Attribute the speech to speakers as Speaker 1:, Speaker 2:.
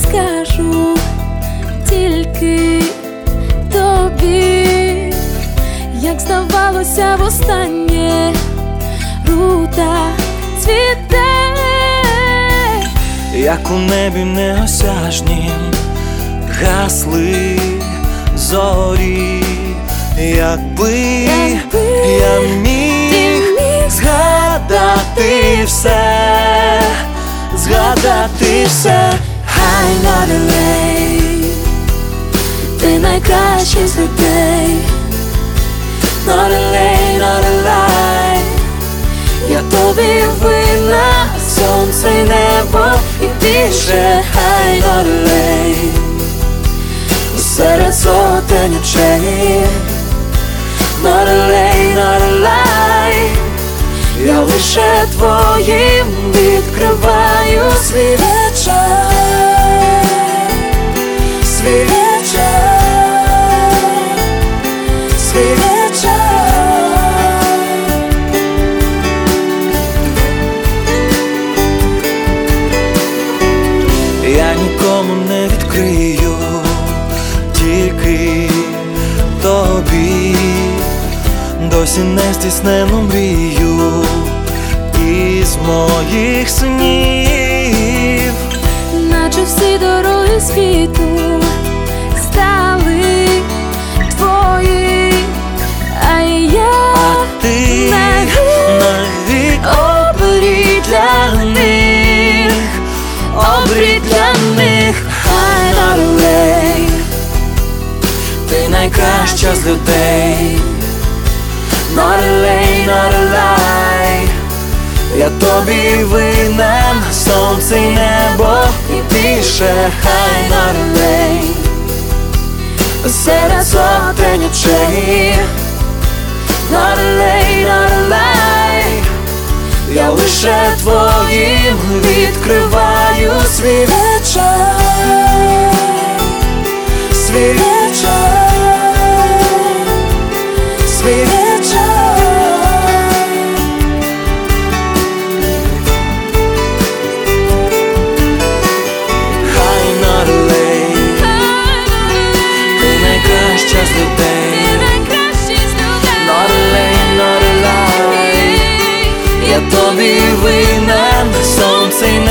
Speaker 1: скажу тільки тобі, як здавалося востаннє, рута цвіте,
Speaker 2: як у небі неосяжнім гасли зорі. Якби я міг згадати все, згадати все.
Speaker 1: I'm not a late, ти найкращий з людей. Not a late, not a lie, я тобі винна, сонце й небо і більше. I'm not a late, серед сотень очей. Not a late, not a lie, я лише твоїм відкриваю свій вечір, свій вечір, свій вечір.
Speaker 2: Я нікому не відкрию, тільки тобі, досі не здійснену мрію із моїх снів.
Speaker 1: Наче всі дороги світу стали твої, а
Speaker 2: ти навік
Speaker 1: обрій для них, обрій для них. I'm not a late,
Speaker 2: ти найкраща з людей.
Speaker 1: not a late, not a lie,
Speaker 2: Я тобі винен, сонце й небо і більше.
Speaker 1: I'm not a late, серед сотень очей. Not a late, not a lie,
Speaker 2: Я лише твоїм
Speaker 1: відкриваю свій вечір, свій вечір, свій вечір.
Speaker 2: I'm not a late, ти найкраща з людей. Not a late, not a lie, я тобі винен, сонце й